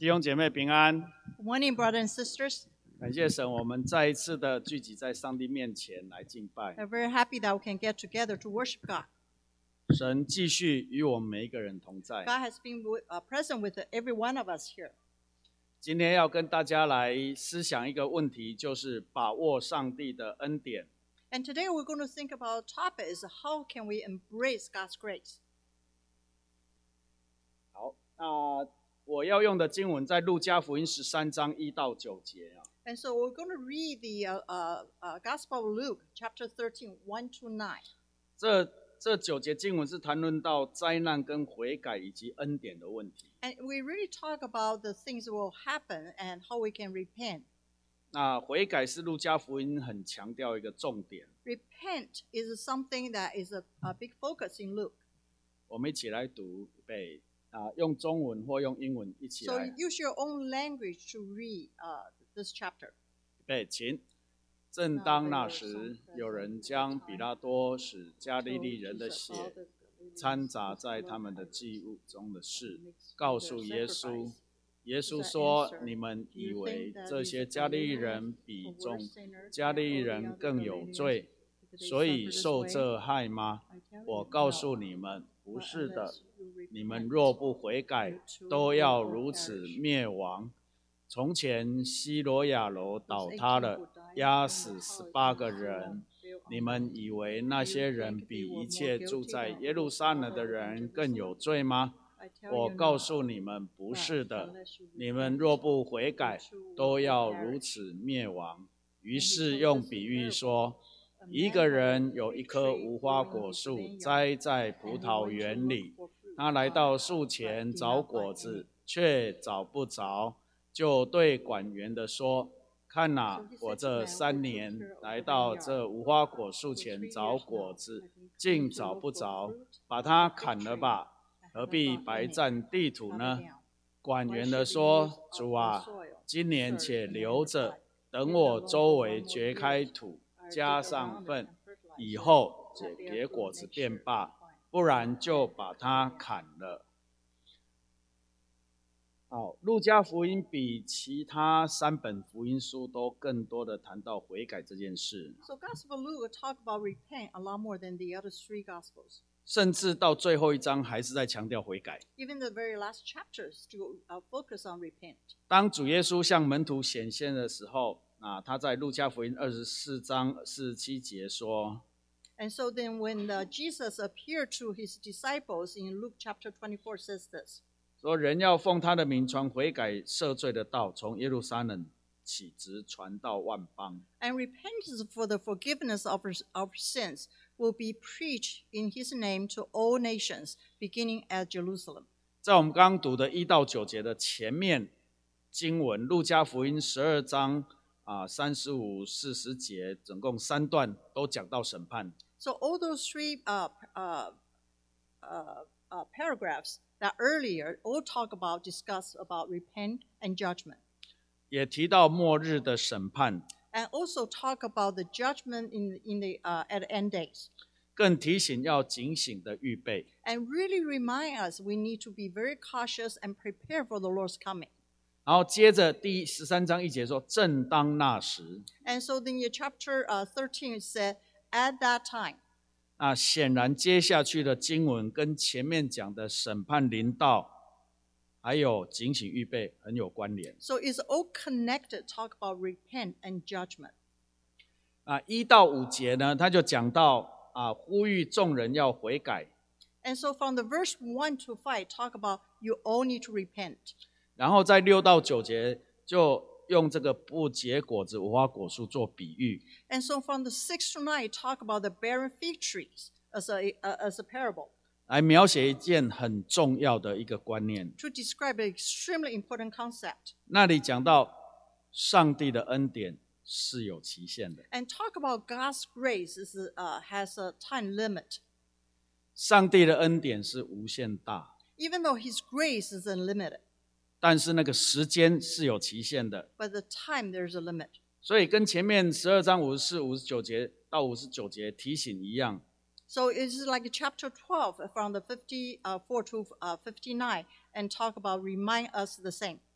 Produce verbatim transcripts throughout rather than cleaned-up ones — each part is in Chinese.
弟兄姐妹平安。 Good morning, brothers and sisters. 感谢神，我们再一次的聚集在上帝面前来敬拜。 We're very happy that we can get together to worship God. 神继续与我们每一个人同在。 God has been with, uh, present with every one of us here. 今天要跟大家来思想一个问题，就是把握上帝的恩典。 And today we're going to think about a topic is how can we embrace God's grace. 好，那我要用的经文在路加福音十三章一到九节啊。 And so we're going to read the uh, uh, uh, Gospel of Luke, chapter thirteen, one to nine. 这这九节经文是谈论到灾难跟悔改以及恩典的问题。 And we really talk about the things that will happen and how we can repent. 那悔改是路加福音很强调一个重点。 Repent is something that is a, a big focus in Luke. 我们一起来读，预备啊，用中文或用英文一起 So 来。 use your own language to read uh, this chapter. 预备，请。正当那时，有人将比拉多使加利利人的血掺杂在他们的祭物中的事，告诉耶稣。耶稣说：“你们以为这些加利利人比众加利利人更有罪，所以受这害吗？我告诉你们，不是的。你们若不悔改，都要如此灭亡。从前西罗亚楼倒塌了，压死十八个人。你们以为那些人比一切住在耶路撒冷的人更有罪吗？我告诉你们，不是的。你们若不悔改，都要如此灭亡。于是用比喻说，一个人有一棵无花果树栽在葡萄园里，他来到树前找果子，却找不着，就对管园的说：看哪，我这三年来到这无花果树前找果子，竟找不着，把它砍了吧，何必白占地土呢？管园的说：主啊，今年且留着，等我周围掘开土，加上粪，以后结果子便罢，不然就把它砍了。好，路加福音比其他三本福音书都更多的谈到悔改这件事。 So Gospel of Luke will talk about repent a lot more than the other three Gospels. 甚至到最后一章还是在强调悔改。 Even the very last chapters to uh, focus on repent. 当主耶稣向门徒显现的时候，啊，他在路加福音二十四章四十七节说。 And so then when uh, Jesus appeared to his disciples in Luke chapter twenty-four says this. 说人要奉他的名传悔改赦罪的道，从耶路撒冷起，直传到万邦。 And repentance for the forgiveness of our, our sins will be preached in his name to all nations, beginning at Jerusalem. 在我们刚刚读的一到九节的前面经文，路加福音十二章啊三十五、四十节，总共三段都讲到审判。 So all those three uh, uh, uh, uh, paragraphs that earlier all talk about, discuss about repent and judgment. 也提到末日的审判， And also talk about the judgment in, in the, uh, at the end days. 更提醒要警醒的预备。 And really remind us we need to be very cautious and prepare for the Lord's coming. 然后接着第十三章一节说：“正当那时。” And so then in chapter uh, thirteen it said, at that time. 那显然接下去的经文跟前面讲的审判临到，还有警醒预备很有关联。 So it's all connected, talk about repent and judgment. 啊，一到五节呢，他就讲到啊，呼吁众人要悔改。 And so from the verse one to five, talk about you all need to repent. 然后在六到九节就用这个不结果子无花果树做比喻。 And so from the six to nine, talk about the barren fig trees as a, uh, as a parable. 来描写一件很重要的一个观念。 To describe an extremely important concept. 那里讲到上帝的恩典是有期限的。 And talk about God's grace is, uh, has a time limit. 上帝的恩典是无限大， Even though his grace is unlimited, 但是那个时间是有期限的。 but the time there's a limit. 所以跟前面十二章五十四、五十九节到五十九节提醒一样， So it's like chapter twelve from the fifty-four to fifty-nine and talk about remind us the same.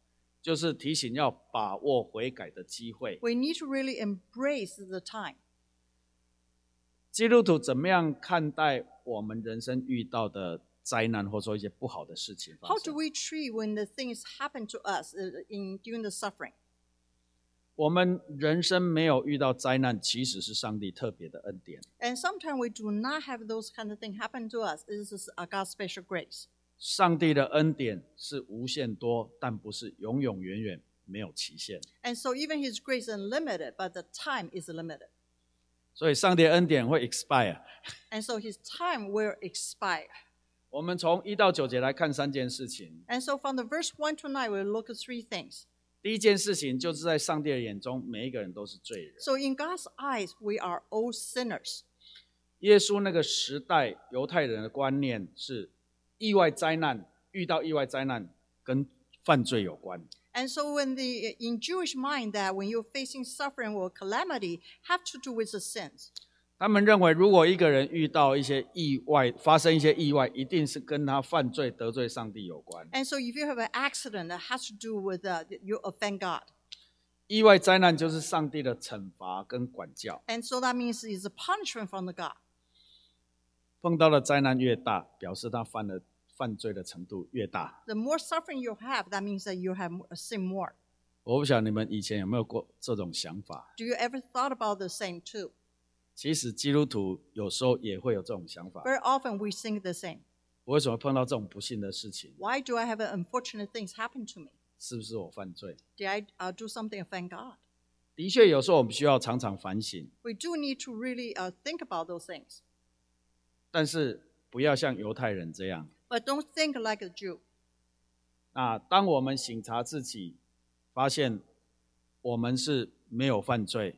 就是提醒要把握悔改的机会。 We need to really embrace the time. 基督徒怎么样看待我们人生遇到的灾难，或者说一些不好的事情发 How do 生？ we treat when the things happen to us uh, in during the suffering? 我们人生没有遇到灾难，其实是上帝特别的恩典。 And sometimes we do not have those kind of things happen to us. This is a God's special grace. 上帝的恩典是无限多，但不是永永远远没有期限。 And so even His grace is unlimited, but the time is limited. 所以上帝的恩典会 expire。 And so His time will expire. 我们从一到九节来看三件事情。 And so from the verse one to nine, we'll look at three things. 第一件事情就是在上帝的眼中，每一个人都是罪人。 So in God's eyes, we are all sinners. 耶稣那个时代犹太人的观念是意外灾难，遇到意外灾难跟犯罪有关。 And so when the in Jewish mind that when you're facing suffering or calamity have to do with the sins. 他们认为如果一个人遇到一些意外，发生一些意外，一定是跟他犯罪得罪上帝有关。 And so if you have an accident that has to do with uh, you offend God. 意外灾难就是上帝的惩罚跟管教。 And so that means it's a punishment from the God. 碰到的灾难越大，表示他犯了犯罪的程度越大。 The more suffering you have, that means that you have sin more. 我不晓得你们以前有没有过这种想法？ Do you ever thought about the same too? 其实基督徒有时候也会有这种想法。 Very often we think the same. 我为什么碰到这种不幸的事情？ Why do I have unfortunate things happen to me? 是不是我犯罪？ Did I uh, do something offend God? 的确，有时候我们需要常常反省， We do need to really uh, think about those things. 但是不要像犹太人这样。 But don't think like a Jew. 那当我们省察自己，发现我们是没有犯罪，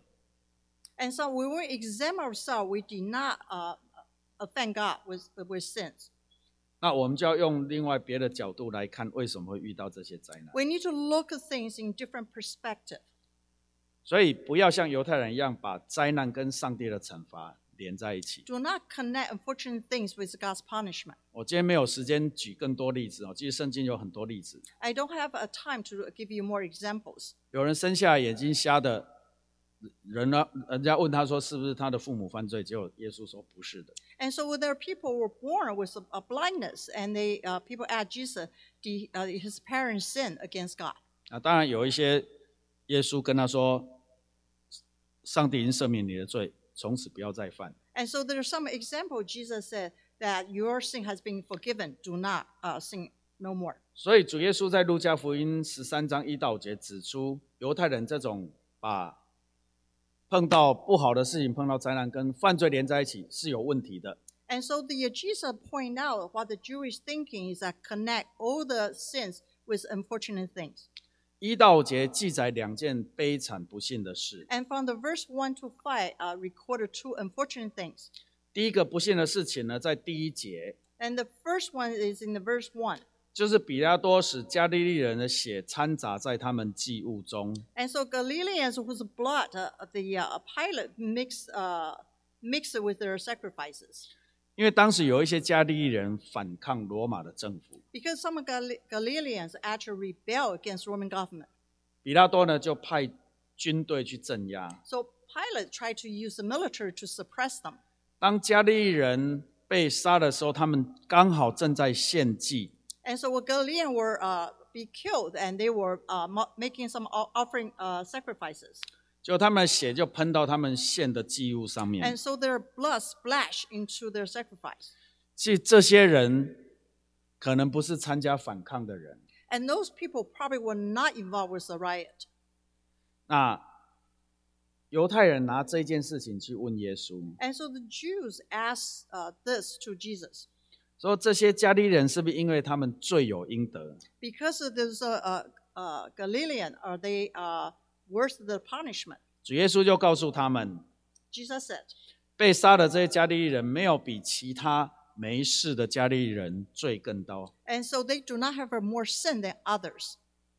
And so when we examine ourselves, we did not uh, offend God with, with sins. 那我们就要用另外别的角度来看，为什么会遇到这些灾难。 We need to look at things in different perspective. 所以不要像犹太人一样，把灾难跟上帝的惩罚连在一起。 Do not connect unfortunate things with God's punishment. 我今天没有时间举更多例子哦，其实圣经有很多例子。 I don't have a time to give you more examples. 有人生下来眼睛瞎的人呢，人家问他说是不是他的父母犯罪，结果耶稣说不是的。 And so when there are people who were born with a, a blindness, and they uh, people asked Jesus, did uh, his parents sin against God? 啊，当然有一些耶稣跟他说，上帝已经赦免你的罪，从此不要再犯。 And so there's some example. Jesus said that your sin has been forgiven. Do not uh, sin no more. 所以主耶稣在路加福音十三章一到五节指出，犹太人这种把碰到不好的事情、碰到灾难跟犯罪连在一起是有问题的。 And so the uh, Jesus point out what the Jewish thinking is that connect all the sins with unfortunate things. 一到五节记载两件悲惨不幸的事。 And from the verse one to five, uh, recorded two unfortunate things. 第一个不幸的事情呢，在第一节， And the first one is in the verse one. 就是比拉多使加利利人的血掺杂在他们祭物中。 And so Galileans whose blood uh, the uh, Pilate mixed uh, mixed it with their sacrifices. 因为当时有一些加利利人反抗罗马的政府， Because some Gal- Galileans actually rebel against Roman government. 比拉多呢就派军队去镇压。 So Pilate tried to use the military to suppress them. 当加利利人被杀的时候，他们刚好正在献祭。 And so when Galileans were uh, be killed, and they were uh, mo- making some o- offering uh, sacrifices. 结果他们的血就喷到他们献的祭物上面。 And so their blood splashed into their sacrifice. 其实这些人可能不是参加反抗的人。 And those people probably were not involved with the riot. 那犹太人拿这件事情去问耶稣， And so the Jews asked uh, this to Jesus. 说这些加利利人是不是因为他们罪有应得？ Because there's a, a, a Galilean, are they uh, worth the punishment? 主耶稣就告诉他们， Jesus said, 被杀的这些加利利人没有比其他没事的加利利人罪更高。 and so they do not have a more sin than others.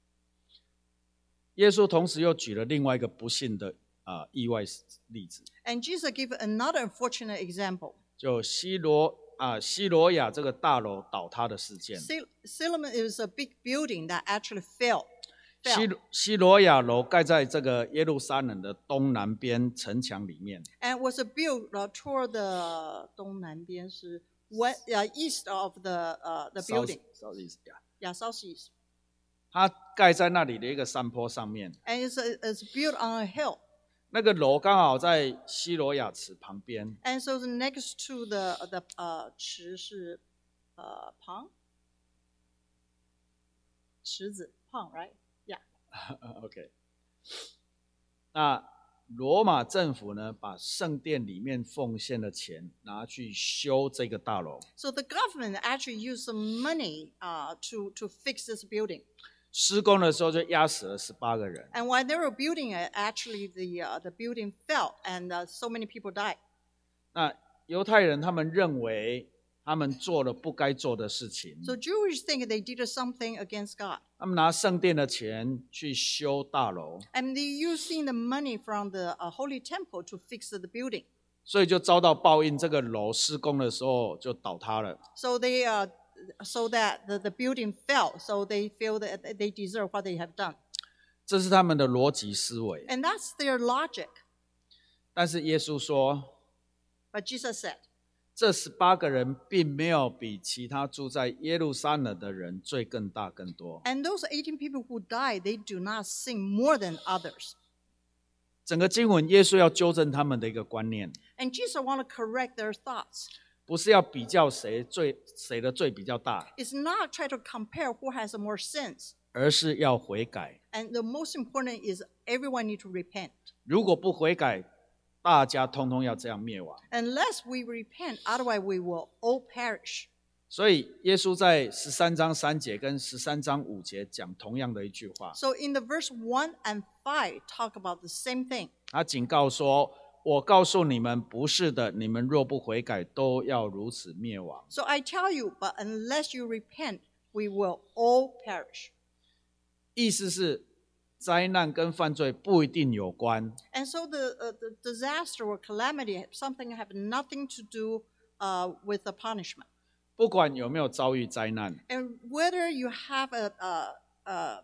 耶稣同时又举了另外一个不幸的啊、呃、意外例子， And Jesus gave another unfortunate example. 就西罗啊西罗亚这个大楼倒塌的事件。 Sil- Siloam is a big building that actually fell. 西 fell. 西罗亚楼盖在这个耶路撒冷的东南边城墙里面， And was built uh, toward the 东南边是 west, uh, east of the uh, the building. South- Southeast, yeah. Yeah, southeast. 它盖在那里的一个山坡上面， And it's, uh, it's built on a hill. 那个楼刚好在西罗亚池旁边， And so the next to the the uh 池是 uh 旁池子 pond, right? Yeah. OK， 那罗马政府呢，把圣殿里面奉献的钱拿去修这个大楼。 So the government actually used some money uh to to fix this building. 施工的时候就压死了十八个人。 And while they were building it, actually the uh, the building fell, and uh, so many people died. 那犹太人他们认为他们做了不该做的事情， So Jews think they did something against God, 他们拿圣殿的钱去修大楼， and they using the money from the uh, holy temple to fix the building. 所以就遭到报应。这个楼施工的时候就倒塌了。 So they uh, so that the, the building fell. So they feel that they deserve what they have done, 这是他们的逻辑思维。 and that's their logic. 但是耶稣说， But Jesus said, 这十八个人并没有比其他住在耶路撒冷的人罪更大更多。 and those eighteen people who died, they do not sin more than others. 整个经文，耶稣要纠正他们的一个观念， And Jesus want to correct their thoughts. 不是要比较谁罪谁的罪比较大， It's not try to compare who has more sins. 而是要悔改。 And the most important is everyone need to repent. 如果不悔改，大家通通要这样灭亡。 Unless we repent, otherwise we will all perish. 所以耶稣在十三章三节跟十三章五节讲同样的一句话， So in the verse one and five talk about the same thing. 他警告说：“我告诉你们，不是的，你们若不悔改，都要如此灭亡。” So I tell you, but unless you repent, we will all perish. 意思是，灾难跟犯罪不一定有关， And so the, uh, the disaster or calamity, something have nothing to do uh, with the punishment. 不管有没有遭遇灾难， And whether you have a, uh, uh,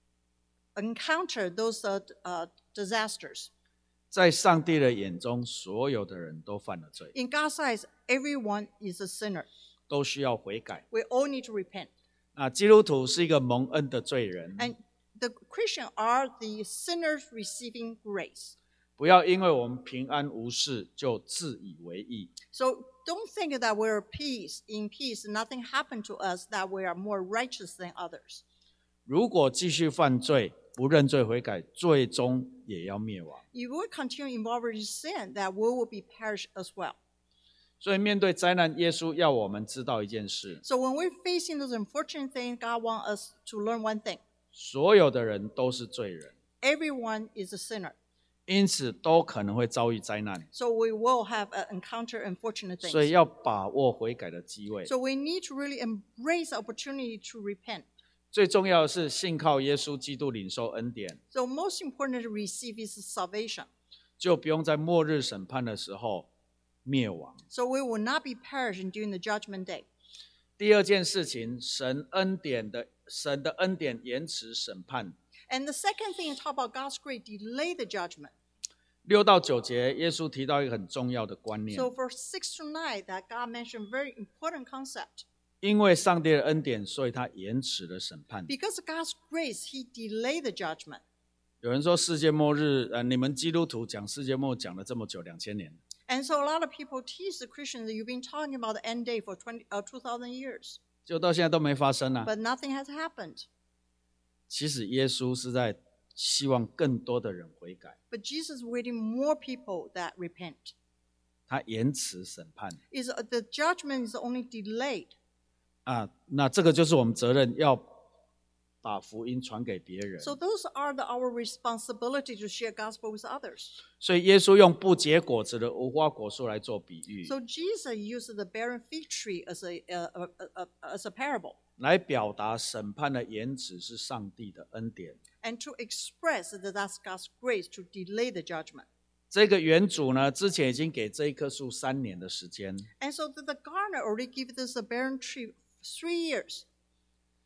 encountered those uh, uh, disasters, 在上帝的眼中，所有的人都犯了罪， in God's eyes, everyone is a sinner. 都需要悔改。 We all need to repent. 那基督徒是一个蒙恩的罪人， And the Christians are the sinners receiving grace. 不要因为我们平安无事就自以为意。 So don't think that we're peace, in peace, nothing happened to us, that we are more righteous than others. 如果继续犯罪，不认罪悔改，最终也要灭亡。 If we continue involved in sin, that we will be perished as well. 所以面对灾难，耶稣要我们知道一件事： So when we're facing those unfortunate things, God wants us to learn one thing. 所有的人都是罪人， Everyone is a sinner. 因此都可能会遭遇灾难。 So we will have uh, encounter unfortunate 所以 things. 要把握悔改的机会。 So we need to really embrace the opportunity to repent. 最重要的是信靠耶稣基督，领受恩典， So most important to receive is salvation. 就不用在末日审判的时候灭亡。 So we will not be perishing during the judgment day. 第二件事情，神恩典的神的恩典延迟审判。 And the second thing is talk about God's grace delay the judgment. 六到九节，耶稣提到一个很重要的观念， So for six to nine, that God mentioned very important concept. 因为上帝的恩典，所以他延迟了审判。 Because of God's grace, He delayed the judgment. 有人说世界末日，呃，你们基督徒讲世界末日讲了这么久，两千年， And so a lot of people teach the Christians that you've been talking about the end day for twenty, uh, two thousand years, 就到现在都没发生啊。 but nothing has happened. 其实耶稣是在希望更多的人悔改， But Jesus is waiting more people that repent. 他延迟审判 Is uh, the judgment is only delayed. 啊。那这个就是我们责任，要把福音传给别人。 So those are the, our responsibility to share gospel with others. 所以耶稣用不结果子的无花果树来做比喻， So Jesus used the barren fig tree as a, uh, uh, uh, uh, as a parable, 来表达审判的延迟是上帝的恩典。 and to express that that's God's grace to delay the judgment. 这个园主呢，之前已经给这一棵树三年的时间， And so the, the gardener already gave this a barren tree three years.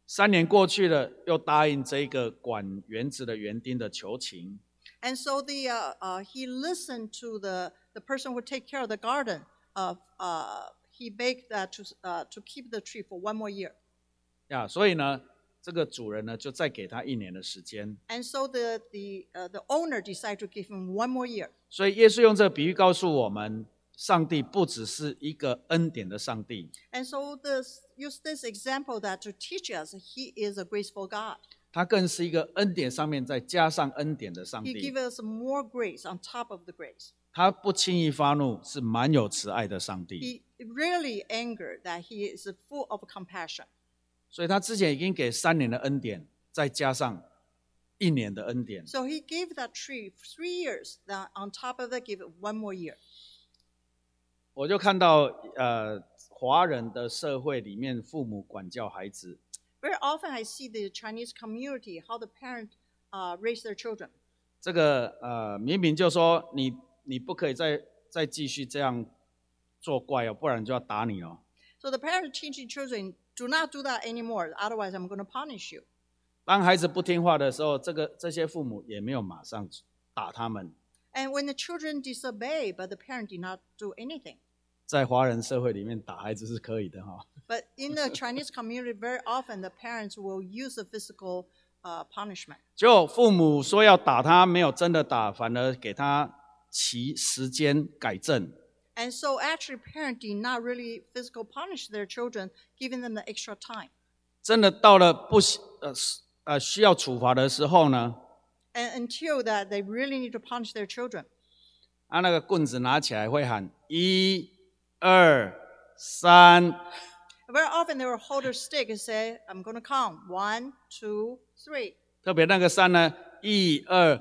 三年过去了，又答应这个管园子的园丁的求情。 And so the uh, uh, he listened to the, the person who would take care of the garden. Uh, uh, he begged uh, to, uh, to keep the tree for one more year. 呀，所以呢，这个主人呢就再给他一年的时间。 And so the, the, uh, the owner decided to give him one more year. 所以耶稣用这个比喻告诉我们，上帝不只是一个恩典的上帝。 And so this, use this example that to teach us he is a graceful God. 他更是一个恩典上面再加上恩典的上 He 帝。 gives us more grace on top of the grace. 他不轻易发怒，是满有慈爱的上帝。 He really angered that he is full of compassion. 所以他之前已经给三年的恩典，再加上一年的恩典。 So he gave that tree three years. Then on top of that, give it one more year. 我就看到，呃，华人的社会里面，父母管教孩子， Very often I see the Chinese community, how the parents uh, raise their children. 这个呃，明明就说你你不可以再再继续这样作怪哦，不然就要打你哦。 So the parents teaching children, do not do that anymore, otherwise I'm going to punish you. 当孩子不听话的时候，这个这些父母也没有马上打他们。 And when the children disobey, but the parent did not do anything. 在华人社会里面，打孩子是可以的哈、哦。 But in the Chinese community, very often the parents will use the physical uh, punishment. 就父母说要打他，没有真的打，反而给他期时间改正。 And so actually parents did not really physical punish their children, giving them the extra time. 真的到了不呃呃需要处罚的时候呢， And until that, they really need to punish their children. 啊那个棍子拿起来会喊一、二、三， Very often they will hold their stick and say, I'm going to count. One, two, three. 特别那个三呢，一、二、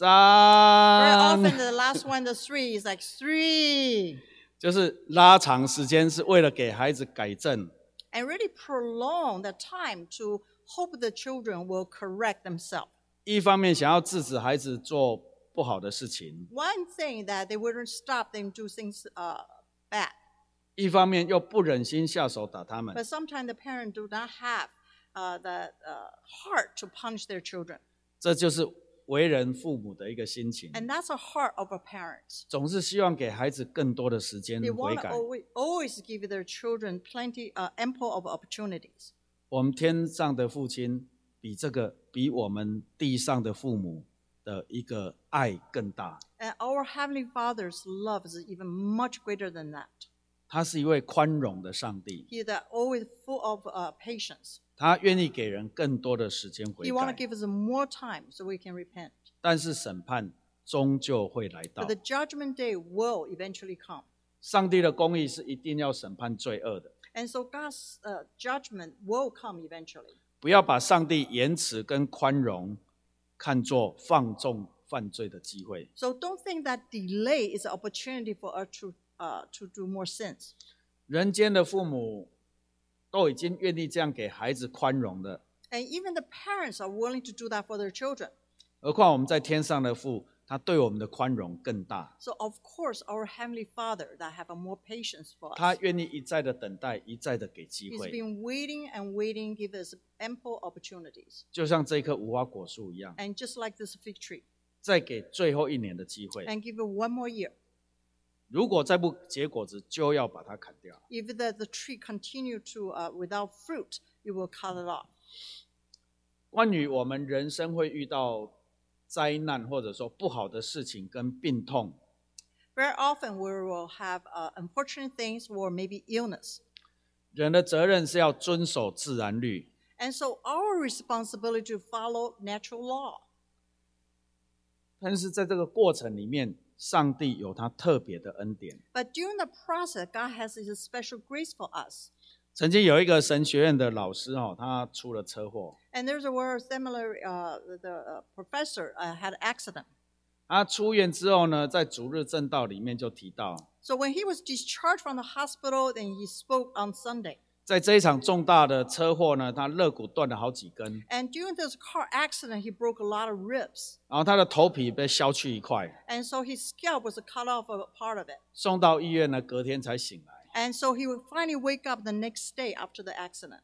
Very 三， often the last one, the three, is like three. 就是拉长时间，是为了给孩子改正。 And really prolong the time to hope the children will correct themselves. 一方面想要制止孩子做不好的事情， One thing that they wouldn't stop them do things uh, bad. 一方面又不忍心下手打他们。 But sometimes the parents do not have uh, the uh, heart to punish their children. 这就是为人父母的一个心情， And that's a heart of a parent. 总是希望给孩子更多的时间 They 悔 want to 改。 always, always give their children plenty, uh, ample of opportunities. 我们天上的父亲比这个比我们地上的父母的一个爱更大。 And our Heavenly Father's love is even much greater than that. 他是一位宽容的上帝， He is always full of uh, patience. 他愿意给人更多的时间悔 He wants to 改， give us more time so we can repent. 但是审判终究会来到 But。the judgment day will eventually come. 上帝的公义是一定要审判罪恶的， And so God's uh, judgment will come eventually. 不要把上帝延迟跟宽容看作放纵犯罪的机会。 So don't think that delay is an opportunity for us to, uh, to do more sins. 人间的父母都已经愿意这样给孩子宽容了， And even the parents are willing to do that for their children. 何况我们在天上的父，他对我们的宽容更大。 So of course our Heavenly Father that have a more patience for 他 us. 愿意一再的等待，一再的给机 He's 会， been waiting and waiting, give us ample opportunities. 就像这棵无花果树一样， And just like this fig tree. 再给最后一年的机会。 And give it one more year. 如果再不结果子，就要把它砍掉。 If the, the tree continue to uh, without fruit, you will cut it off. 关于我们人生会遇到灾难，或者说不好的事情跟病痛， Very often we will have uh, unfortunate things or maybe illness. 人的责任是要遵守自然律， And so our responsibility to follow natural law. 但是在这个过程里面，上帝有他特别的恩典。 But during the process, God has His special grace for us. 曾经有一个神学院的老师哦，他出了车祸， And there's a word similar, uh, the uh, professor uh, had an accident. 他出院之后呢，在主日正道里面就提到， So when he was discharged from the hospital, then he spoke on Sunday. 在这一场重大的车祸呢，他肋骨断了好几根， And during this car accident, he broke a lot of ribs. 然后他的头皮被削去一块， And so his scalp was cut off a part of it. 送到医院呢，隔天才醒来。 And so he would finally wake up the next day after the accident.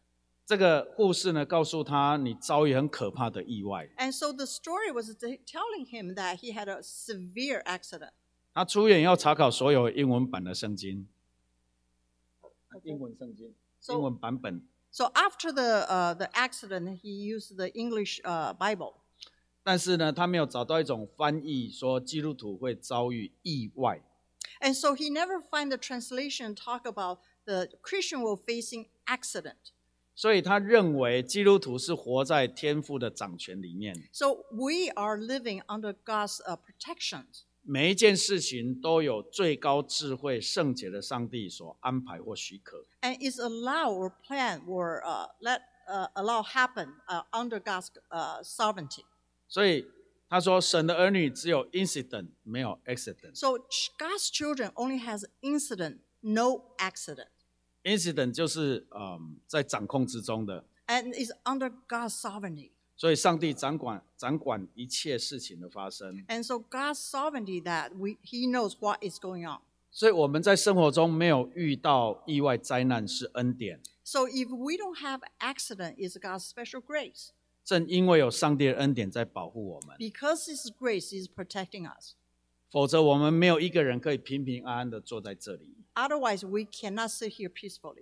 这个护士呢告诉他，你遭遇很可怕的意外。 And so the story was t- telling him that he had a severe accident. 他出院要查考所有英文版的圣经，英文圣经， So- 英文版本。 So after the uh, the accident, he used the English uh, Bible. 但是呢，他没有找到一种翻译说基督徒会遭遇意外。 And so he never find the translation talk about the Christian will facing accident. 所以他认为基督徒是活在天父的掌权里面， So we are living under God's uh, protection. 每一件事情都有最高智慧圣洁的上帝所安排或许可。 And is allow or plan or uh, let uh, allow happen uh, under God's uh, sovereignty. 所以他说，神的儿女只有 incident 没有 accident。 So ch- God's children only has incident, no accident. incident 就是嗯在掌控之中的， And is under God's sovereignty. 所以上帝掌管掌管一切事情的发生。 And so God's sovereignty that we, he knows what is going on. 所以我们在生活中没有遇到意外灾难是恩典， So if we don't have accident, it's God's special grace. 正因为有上帝的恩典在保护我们， Because his grace is protecting us. 否则我们没有一个人可以平平安安的坐在这里。 Otherwise, we cannot sit here peacefully.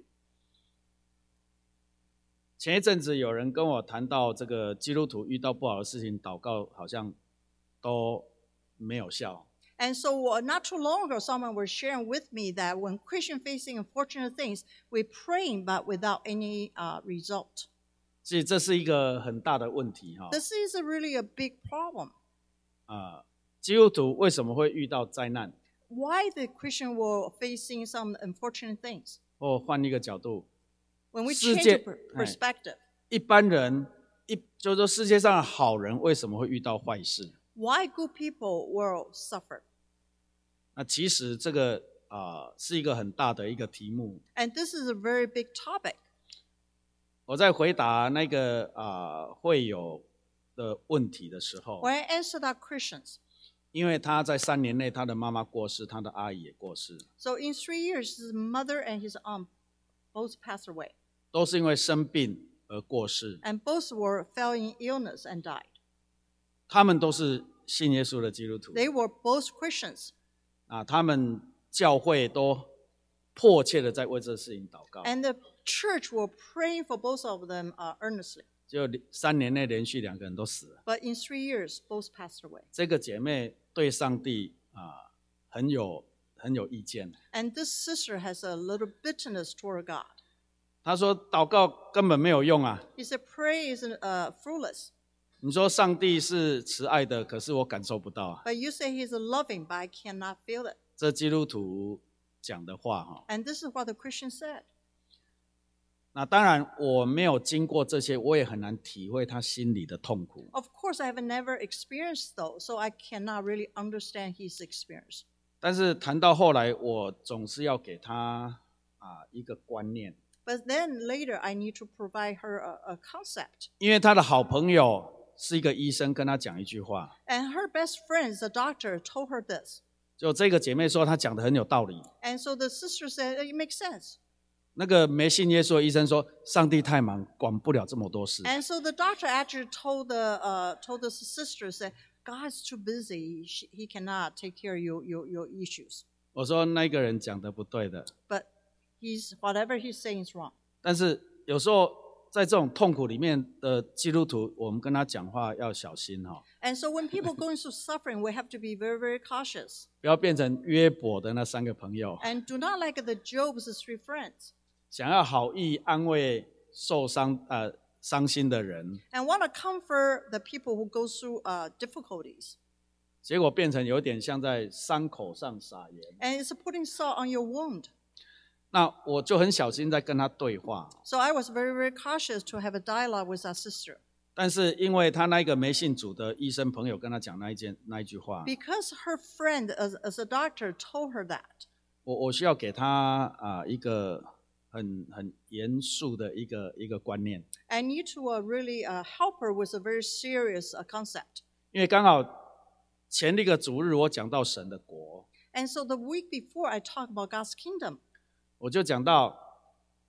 前一阵子有人跟我谈到这个基督徒遇到不好的事情，祷告好像都没有效。 And so uh, not too long ago, someone was sharing with me that when Christians facing unfortunate things, we're praying but without any uh, result. 所以这是一个很大的问题哈。 This is a really a big problem. 啊，基督徒为什么会遇到灾难？ Why the Christian were facing some unfortunate things? 或换一个角度， When we 世 change 界- the per- 哎。 perspective, 一般人一就是说世界上的好人为什么会遇到坏事？ why good people will suffer? 那其实这个啊、呃是一个很大的一个题目。 And this is a very big topic. 我在回答那个啊、呃会友的问题的时候， When I answer that Christians, 因为他在三年内他的妈妈过世，他的阿姨也过世， so in three years, his mother and his aunt both passed away. 都是因为生病而过世。 And both were fell in illness and died. 他们都是信耶稣的基督徒 They were both Christians. 啊，他们教会都迫切的在为这事情祷告。 And the church were praying for both of them uh, earnestly. 就三年内连续两个人都死了。 But in three years, both passed away. 这个姐妹对上帝啊很有很有意见。 And this sister has a little bitterness toward God. 她说祷告根本没有用啊！ He said, prayer is uh, fruitless. 你说上帝是慈爱的，可是我感受不到啊。 But you say he's loving, but I cannot feel it. 这基督徒讲的话哈。 And this is what the Christian said. 那当然我没有经过这些，我也很难体会他心里的痛苦。 Of course, I have never experienced those, so I cannot really understand his experience. 但是谈到后来，我总是要给他啊一个观念， But then later, I need to provide her a, a concept. 因为他的好朋友是一个医生，跟他讲一句话， And her best friend, the doctor, told her this. 就这个姐妹说她讲的很有道理。 And so the sister said, it makes sense. 那个没信耶稣的医生说，上帝太忙，管不了这么多事。 And so the doctor actually told the uh, told the sister that God's too busy. He, he cannot take care of your, your, your issues. 我说那个人讲的不对的， But he's whatever he's saying is wrong. 但是有时候在这种痛苦里面的基督徒，我们跟他讲话要小心哈， And so when people go into suffering, we have to be very, very cautious. 不要变成约伯的那三个朋友， And do not like the Job's three friends. 想要好意安慰受伤呃伤心的人， And want to comfort the people who go through uh, difficulties. 结果变成有点像在伤口上撒盐。 And it's putting salt on your wound. 那我就很小心在跟他对话， So I was very, very cautious to have a dialogue with that sister. 但是因为他那个没信主的医生朋友跟他讲那一件那一句话， Because her friend, as, as a doctor, told her that. 我我需要给他啊、呃一个很很严肃的一个一个观念， I need to uh, really uh, help her with a very serious uh, concept. 因为刚好前一个主日我讲到神的国， And so the week before, I talked about God's kingdom. 我就讲到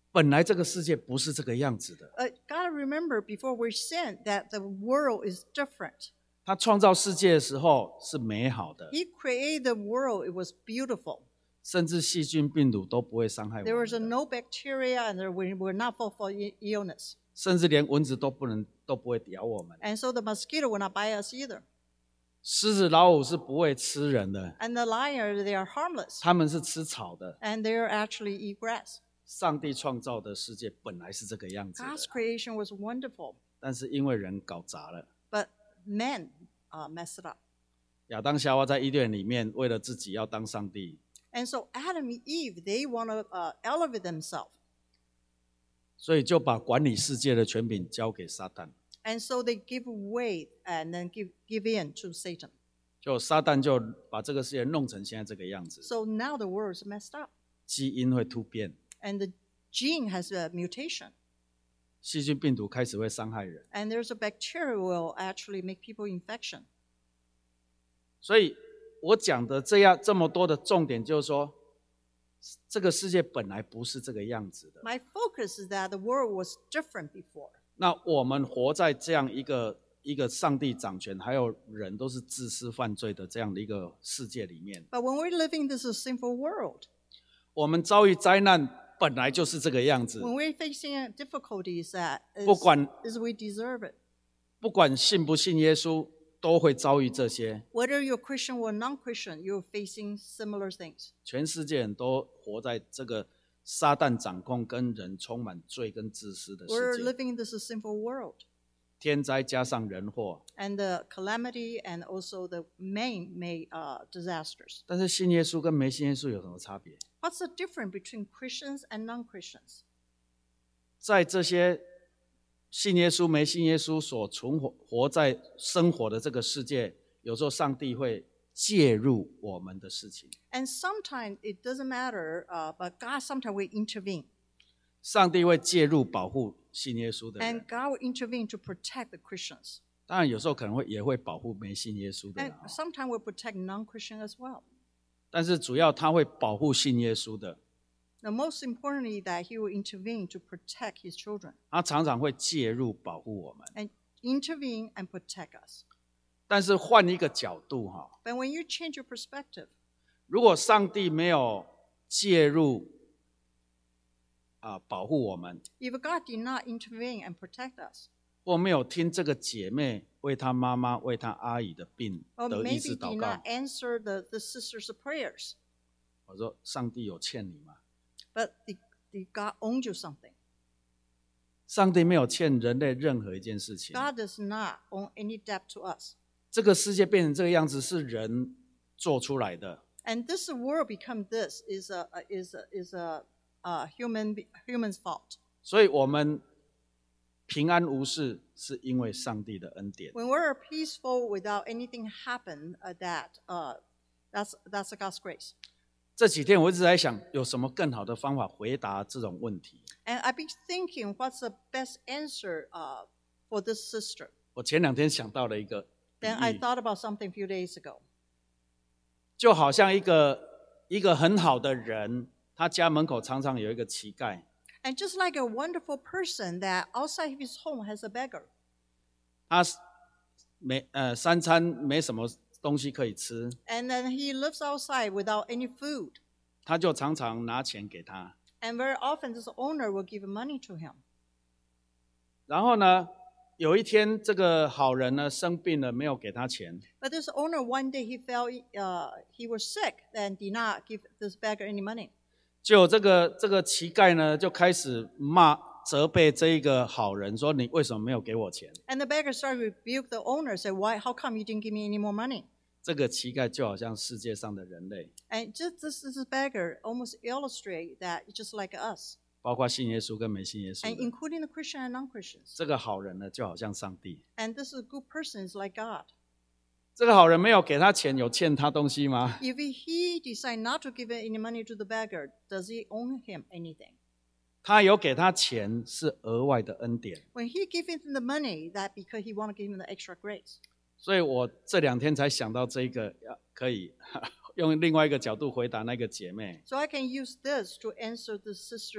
本来这个世界不是这个样子的。 Uh, gotta remember before we sin that the world is different. 他创造世界的时候是美好的， He created the world, it was beautiful. 甚至细菌病毒都不会伤害我 There 们 was 的， no bacteria and there were, were not full for illness. 甚至连蚊子都不能都不会咬我们。 And so the mosquito will not bite us either. 狮子、老虎是不会吃人的， And the lion, they are harmless. 他们是吃草的。 And they actually eat grass. 上帝创造的世界本来是这个样子的， God's creation was wonderful, 但是因为人搞砸了， but men uh, messed it up. 亚当夏娃在伊甸里面为了自己要当上帝， And so Adam and Eve, they want to uh, elevate themselves. 所以就把管理世界的权柄交给撒旦， And so they give way and then give, give in to Satan. 就撒旦就把这个世界弄成现在这个样子， So now the world is messed up. 基因会突变， And the gene has a mutation. 细菌病毒开始会伤害人。 And there's a bacteria will actually make people infection. 所以我讲的这样这么多的重点就是说，这个世界本来不是这个样子的。 My focus is that the world was different before. 那我们活在这样一个一个上帝掌权，还有人都是自私犯罪的这样的一个世界里面， But when we're living this sinful world, 我们遭遇灾难本来就是这个样子。 when we're facing difficulties that 不 is, 管 is we deserve it. 不管信不信耶稣，都会遭遇这些。 Whether you're Christian or non-Christian, you're facing similar things. 全世界人都活在这个撒旦掌控、跟人充满罪跟自私的 We're 世界。 living in this sinful world. 天灾加上人祸， And the calamity and also the main, main uh, disasters. 但是信耶稣跟没信耶稣有什么差别？ What's the difference between Christians and non-Christians? 在这些信耶稣、没信耶稣所存活活在生活的这个世界，有时候上帝会介入我们的事情。 And sometimes it doesn't matter, uh, but God sometimes will intervene. 上帝会介入保护信耶稣的 And 人， God will intervene to protect the Christians. 当然有时候可能会也会保护没信耶稣的人 And，sometimes will protect non-Christian as well. 但是主要他会保护信耶稣的， The most importantly that he will intervene to protect his children. 他常常会介入保护我们。 And intervene and protect us. 但是换一个角度哈， But when you change your perspective, 如果上帝没有介入啊、保护我们， if God did not intervene and protect us, 或没有听这个姐妹为她妈妈、为她阿姨的病 or 得医 maybe 治 did 祷 not 告， answer the, the sisters' prayers, 我说上帝有欠你吗？ but the, the God owed you something. 上帝没有欠人类任何一件事情。 God does not owe any debt to us. 这个世界变成这个样子是人做出来的， And this world become this is a is a, is a, a human human's fault. 所以我们平安无事是因为上帝的恩典。 When we're peaceful without anything happen, uh, that uh, that's that's God's grace. 这几天我一直在想，有什么更好的方法回答这种问题？ And I've been thinking, what's the best answer uh, for this sister? 我前两天想到了一个比 Then I 喻， thought about something a few days ago. 就好像一个一个很好的人，他家门口常常有一个乞丐， And just like a wonderful person that outside his home has a beggar. 他没呃三餐没什么东西可以吃， And then he lives outside without any food. 他就常常拿钱给他。 And very often this owner will give money to him. 然后呢，有一天这个好人呢生病了，没有给他钱， But this owner, one day he felt uh, he was sick and did not give this beggar any money. 就这个这个乞丐呢就开始骂责备这一个好人，说你为什么没有给我钱？ And the beggar started to rebuke the owner, said, "Why? How come you didn't give me any more money?" 这个乞丐就好像世界上的人类， And just this, this beggar almost illustrate that it's just like us, 包括信耶稣跟没信耶稣 and 的。 including the Christian and non-Christians. 这个好人呢就好像上帝， And this is a good person is like God. 这个好人没有给他钱，有欠他东西吗？ If he decide not to give any money to the beggar, does he owe him anything? 他有给他钱是额外的恩典， When he give him the money, that because he want to give him the extra grace. 所以我这两天才想到这一个，要可以用另外一个角度回答那个姐妹。 So I can use this to answer the sister's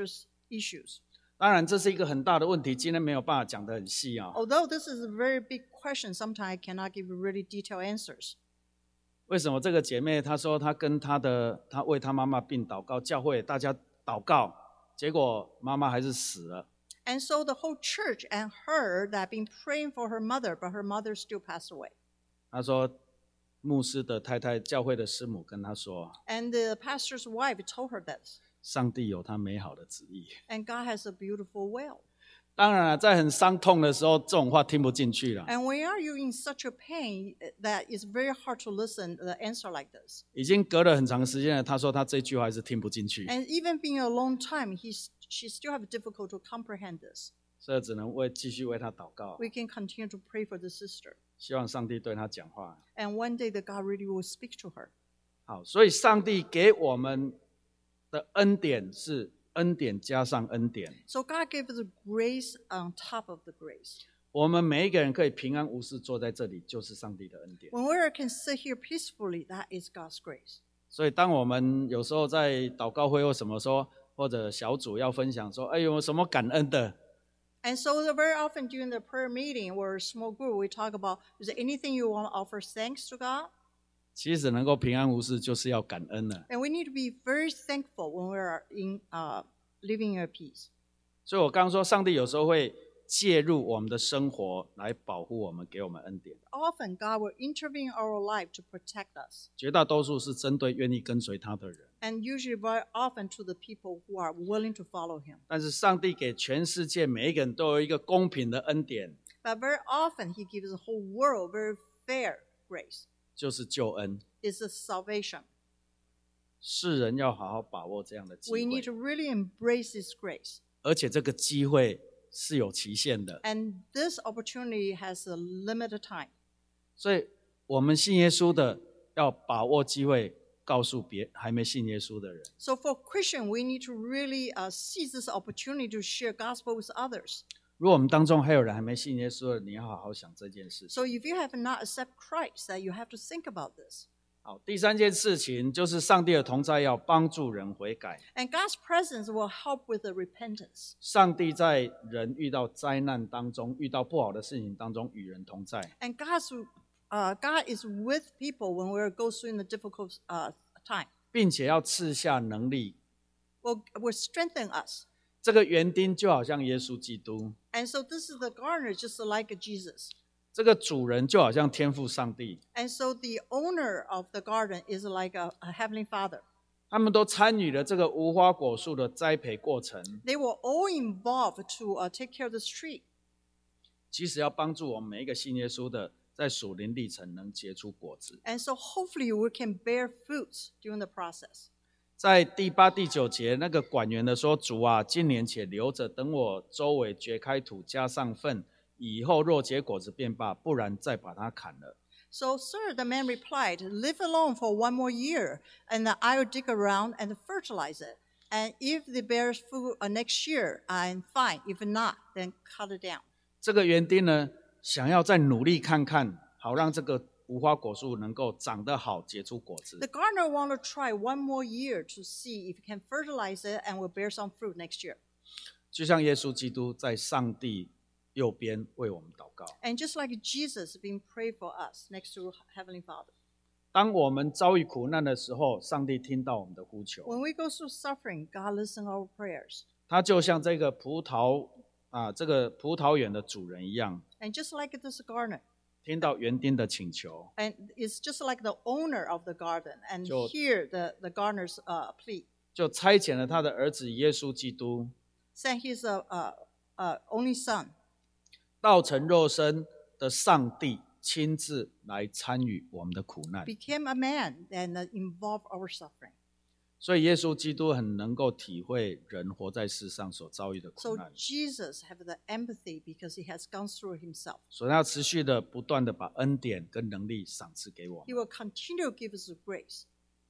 issues. 当然，这是一个很大的问题，今天没有办法讲得很细啊。 Although this is a very big question, sometimes I cannot give really detailed answers. 为什么这个姐妹她说她跟她的她为她妈妈病祷告，教会大家祷告，结果妈妈还是死了。 And so the whole church and her that been praying for her mother, but her mother still passed away. 她说，牧师的太太，教会的师母跟她说， And the pastor's wife told her this. 上帝有他美好的旨意。 And God has a beautiful will. 当然了，在很伤痛的时候，这种话听不进去了。 And when are you in such a pain that it's very hard to listen the answer like this? 已经隔了很长时间了，她说她这句话还是听不进去， And even being a long time, he's, she still have difficult to comprehend this. 所以只能为继续为她祷告， We can continue to pray for the sister. 希望上帝对她讲话。 And one day that God really will speak to her. 好，所以上帝给我们的恩典是恩典加上恩典。 So God gave us grace on top of the grace. 我们每一个人可以平安无事坐在这里，就是上帝的恩典。 When we can sit here peacefully, that is God's grace. 所以，当我们有时候在祷告会或什么说，或者小组要分享说，哎，有什么感恩的？ And so very often during the prayer meeting or small group, we talk about, is there anything you want to offer thanks to God? 其实能够平安无事，就是要感恩了。 And we need to be very thankful when we are in uh, living in peace. 所以我刚刚说，上帝有时候会介入我们的生活，来保护我们，给我们恩典。 Often God will intervene in our life to protect us. 绝大多数是针对愿意跟随他的人。 And usually very often to the people who are willing to follow him. 但是上帝给全世界每一个人都有一个公平的恩典， But very often he gives the whole world very fair grace. 就是救恩。 It's the salvation. 世人要好好把握这样的机 We need 会， to really embrace this grace. 而且这个机会是有期限的。 And this opportunity has a limited time. 所以，我们信耶稣的要把握机会，告诉别还没信耶稣的人。 So for Christian, we need to really uh, seize this opportunity to share gospel with others. 如果我们当中还有人还没信耶稣的，你要好好想这件事情。 So if you have not accepted Christ, that you have to think about this. 好，第三件事情就是上帝的同在要帮助人悔改。 And God's presence will help with the repentance. 上帝在人遇到灾难当中、遇到不好的事情当中与人同在。 And God's, uh, God is with people when we go through in a difficult uh, time. 并且要赐下能力。 Will, will strengthen us. 这个园丁就好像耶稣基督， And so this is the gardener, just like Jesus. 这个主人就好像天父上帝， And so the owner of the garden is like a, a heavenly father. 他们都参与了这个无花果树的栽培过程， They were all involved to uh, take care of this tree. 其实要帮助我们每一个信耶稣的，在属灵历程能结出果子。 And so hopefully we can bear fruits during the process. 在第八、第九节，那个管园的说：“主啊，今年且留着，等我周围掘开土，加上粪，以后若结果子便罢，不然再把它砍了。” So, sir, the man replied, live alone for one more year, and I'll dig around and fertilize it. And if it bears fruit uh, next year, I'm fine. If not, then cut it down. 这个园丁呢，想要再努力看看，好让这个无花果树能够长得好，结出果子 The。gardener wanted to try one more year to see if he can fertilize it and will bear some fruit next year. 就像耶稣基督在上帝右边为我们祷告。 And just like Jesus being prayed for us next to Heavenly Father. 当我们遭遇苦难的时候，上帝听到我们的呼求， When we go through suffering, God listens our prayers. 他就像这个葡萄啊，这个葡萄园的主人一样， And just like this gardener, 听到园丁的请求， and it's just like the owner of the garden, and So- hear the, the gardener's uh, plea. 就差遣了他的儿子耶稣基督， Sent his uh, uh, uh, only son, 道成肉身的上帝亲自来参与我们的苦难。 became a man, and uh, involved our suffering. 所以耶稣基督很能够体会人活在世上所遭遇的苦 So 难， Jesus have the empathy because he has gone through himself. 所以他持续的不断的把恩典跟能力赏赐给我 He 们 will continue to give us the grace.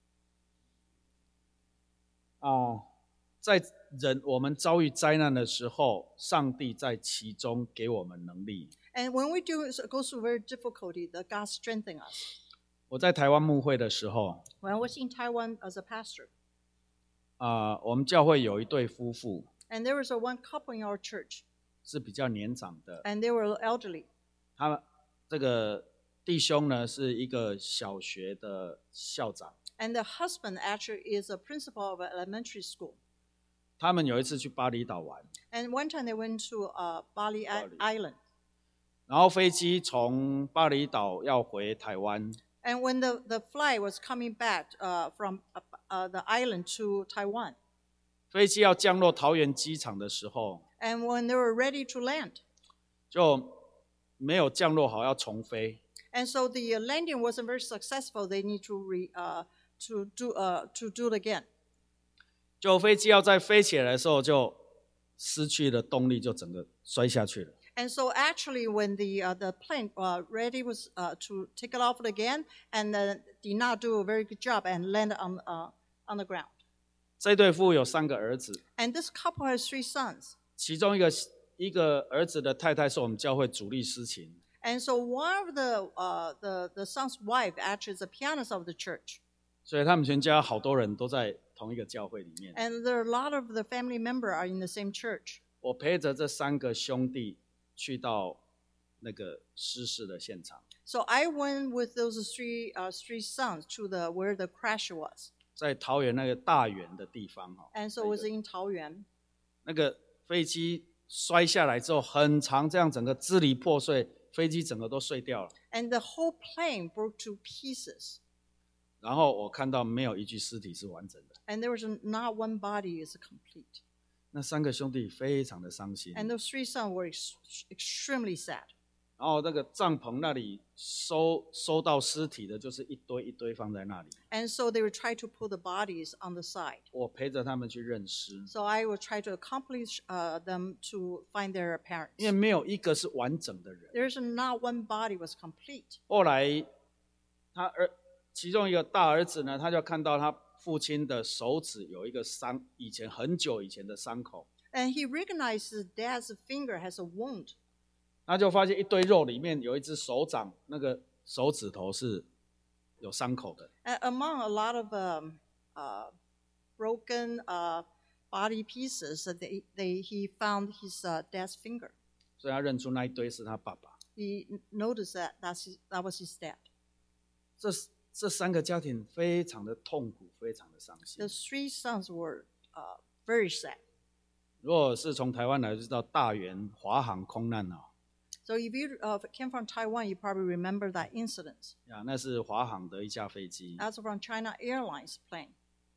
啊。在人我们遭遇灾难的时候，上帝在其中给我们能力。 And when we do go through very difficulty, the God strengthen us. 我在台湾牧会的时候， When I was in Taiwan as a pastor, 啊，我们教会有一对夫妇， And there was a one couple in our church, 是比较年长的， and they were elderly. 他这个弟兄呢是一个小学的校长， And the husband actually is a principal of an elementary school. 他们有一次去巴厘岛玩， And one time they went to uh, Bali I- Bali. Island. 然后飞机从巴厘岛要回台湾， And when the, the flight was coming back uh, from uh, uh, the island to Taiwan, 飞机要降落桃园机场的时候， and when they were ready to land, 就没有降落好，要重飞。 and so the uh, landing wasn't very successful, they need to re, uh, to do uh, to do it again. 就飞机要再飞起来的时候，就失去了动力，就整个摔下去了。 And so actually, when the uh, the plane uh, ready was uh, to take it off again, and uh, did not do a very good job and land on uh, on the ground. 这对夫妇有三个儿子， And this couple has three sons. 其中一个一个儿子的太太是我们教会主力司琴， And so one of the uh, the the son's wife actually is a pianist of the church. 所以他们全家好多人都在同一个教会里面。 And there are a lot of the family members are in the same church. 我陪着这三个兄弟去到那个失事的现场， So I went with those three uh, three sons to the where the crash was. 在桃园那个大园的地方哈， And so it was in Taoyuan. 那个飞机摔下来之后很长，这样整个支离破碎，飞机整个都碎掉了。 And the whole plane broke to pieces. 然后我看到没有一具尸体是完整的， And there was not one body is complete. 那三个兄弟非常的伤心。 And those three sons were ex- extremely sad. 然后那个帐篷那里收收到尸体的，就是一堆一堆放在那里。 And so they would try to put the bodies on the side. 我陪着他们去认尸， So I would try to accomplish uh, them to find their 因为 parents. 没有一个是完整的人。 There's not one body was complete. 后来他儿其中一个大儿子呢，他就看到他父亲的手指有一个伤，以前很久以前的伤口， And he recognized his dad's finger has a wound. 他就发现一堆肉里面有一只手掌，那个手指头是有伤口的。 And among a lot of um, uh, broken uh, body pieces, uh, they, they, he found his uh, dad's finger. 所以他认出那一堆是他爸爸。 He noticed that that's his, that was his dad. 这这三个家庭非常的痛苦，非常的伤心 The。three sons were uh, very sad. 如果是从台湾来，就知道大园华航空难哦， So if you uh, came from Taiwan, you probably remember that incident. 呀，那是华航的一架飞机。 That's from China Airlines plane.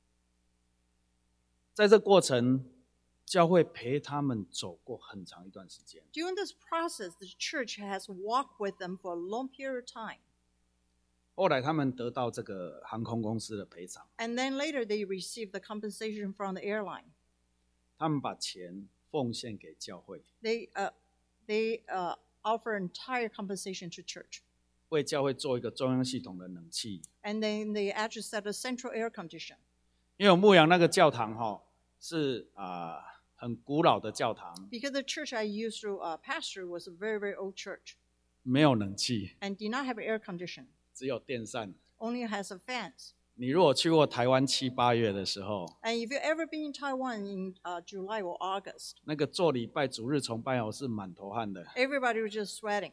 在这过程，教会陪他们走过很长一段时间。 During this process, the church has walked with them for a long period of time. 后来他们得到这个航空公司的赔偿， And then later they received the compensation from the airline. 他们把钱奉献给教会， They, uh, they uh, offer entire compensation to church. 为教会做一个中央系统的冷气。 And then they actually set a central air condition. 因为我牧养那个教堂哈、哦、是啊、呃、很古老的教堂， Because the church I used to uh, pastor was a very, very old church 没有冷气， and did not have air condition. 只有电扇。 Only has a fans. 你如果去过台湾七八月的时候， And if you've ever been in Taiwan in uh, July or August, 那个做礼拜主日崇拜哦是满头汗的， everybody was just sweating.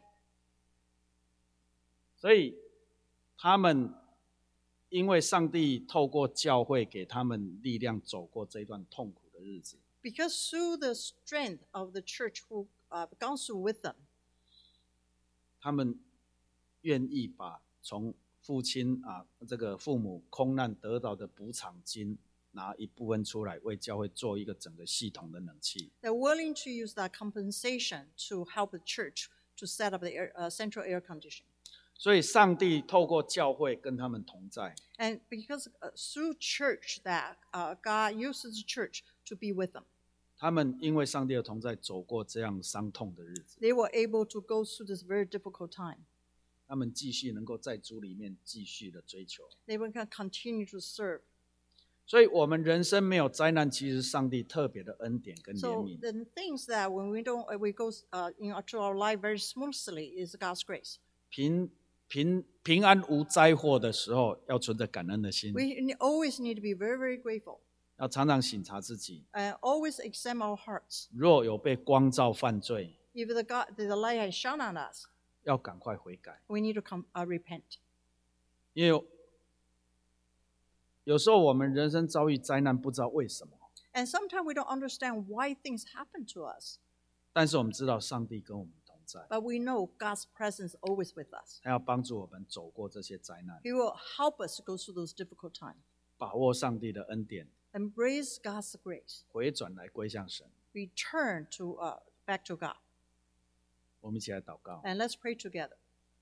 所以他们因为上帝透过教会给他们力量，走过这段痛苦的日子。 Because through the strength of the church who uh, gone through with them, 他们愿意把从父亲啊这个父母空难得到的补偿金拿一部分出来，为教会做一个整个系统的冷气。 they're willing to use that compensation to help the church to set up the air, uh, central air condition. 所以上帝透过教会跟他们同在， And because uh, through church that uh, God uses the church to be with them, 他们因为上帝的同在，走过这样伤痛的日子， they were able to go through this very difficult time. 他们继续能够在主里面继续的追求。 They will continue to serve. 所以，我们人生没有灾难，其实上帝特别的恩典跟怜 So 悯。 the things that when we don't, uh, we go uh, into our life very smoothly is God's grace. 平平平安无灾祸的时候，要存着感恩的心。 We ne- always need to be very, very grateful. 要常常省察自己， and always examine our hearts. 若有被光照犯罪， If the, God, the light has shone on us, 要赶快悔改。 we need to come, uh, repent. 因为有时候我们人生遭遇灾难，不知道为什么， And sometimes we don't understand why things happen to us, 但是我们知道上帝跟我们同在， but we know God's presence always with us. 他要帮助我们走过这些灾难， He will help us go through those difficult times. 把握上帝的恩典， Embrace God's grace. 回转来归向神。 Return to uh, back to God. 我们一起来祷告。 And let's pray together.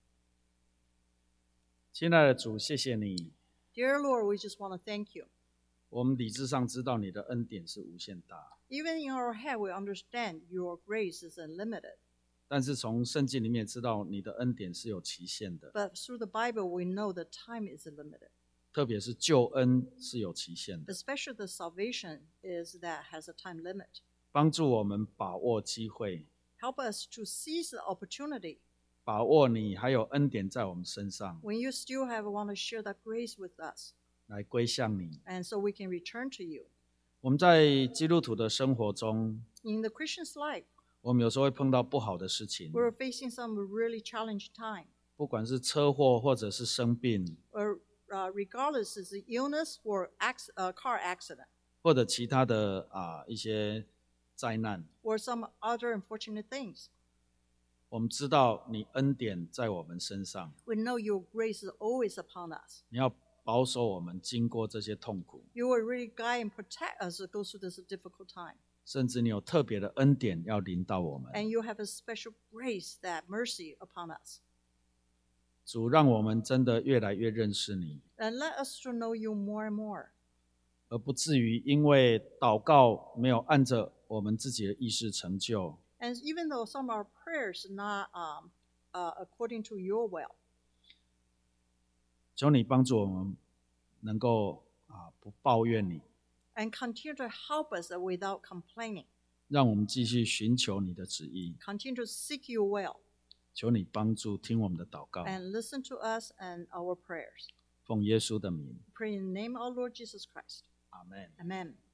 亲爱的主，谢谢你， Dear Lord, we just want to thank you. 我们理智上知道你的恩典是无限大， Even in our head, we understand your grace is unlimited. 但是从圣经里面知道你的恩典是有期限的， But through the Bible, we know the time is limited. 特别是救恩是有期限的， Especially the salvation is that has a time limit. 帮助我们把握机会， Help us to seize the opportunity 把握你还有恩典在我们身上， when you still have want to share that grace with us, 来归向你。 and so we can return to you. 我们在基督徒的生活中， In the Christian's life, 我们有时候会碰到不好的事情， we're facing some really challenging time, 不管是车祸或者是生病， or uh, regardless is the illness or acc- uh, car accident, 或者其他的啊一些灾难， or some other unfortunate things. 我们知道你恩典在我们身上， We know your grace is always upon us. 你要保守我们经过这些痛苦， You will really guide and protect us to go through this difficult time. 甚至你有特别的恩典要临到我们。 And you have a special grace, that mercy upon us. 主，让我们真的越来越认识你， And let us to know you more and more. 而不至于因为祷告没有按着我们自己的意识成就， And even though some of our prayers are not um, uh, according to your will, 求你帮助我们能够啊不抱怨你， and continue to help us without complaining. 让我们继续寻求你的旨意。 Continue to seek your will 求你帮助听我们的祷告， and listen to us and our prayers. 奉耶稣的名， Pray in the name of our Lord Jesus Christ. 阿们。 Amen.